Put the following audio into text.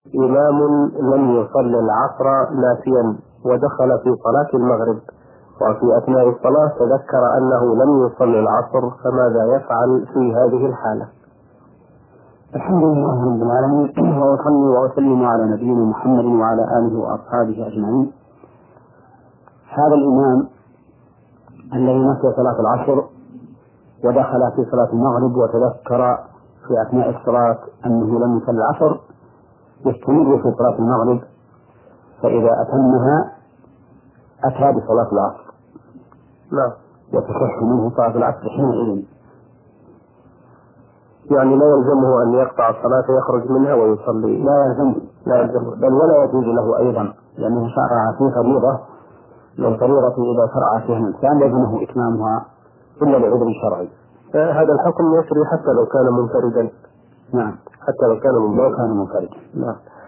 إمام لم يصلي العصر ناسيا ودخل في صلاة المغرب، وفي أثناء الصلاة تذكر أنه لم يصلي العصر، فماذا يفعل في هذه الحالة؟ الحمد لله رب العالمين، وأصلي وأسلم على نبينا محمد وعلى آله وأصحابه أجمعين. هذا الإمام الذي نسي صلاة العصر ودخل في صلاة المغرب وتذكر في أثناء الصلاة أنه لم يصلي العصر يستمر في صلاة المغرب، فإذا أتمها أتى بصلاة العصر وتصح منه صلاة العصر حينئذ. يعني لا يلزمه أن يقطع الصلاة ويخرج منها ويصلي؟ لا يلزمه، بل ولا يجوز له أيضا، لأنه شرع في فريضة، والفريضة إذا شرع فيها الإنسان لازمه إتمامها إلا لعذر شرعي. هذا الحكم يسري حتى لو كان منفردا. نعم، حتى لو كان منفردا. نعم.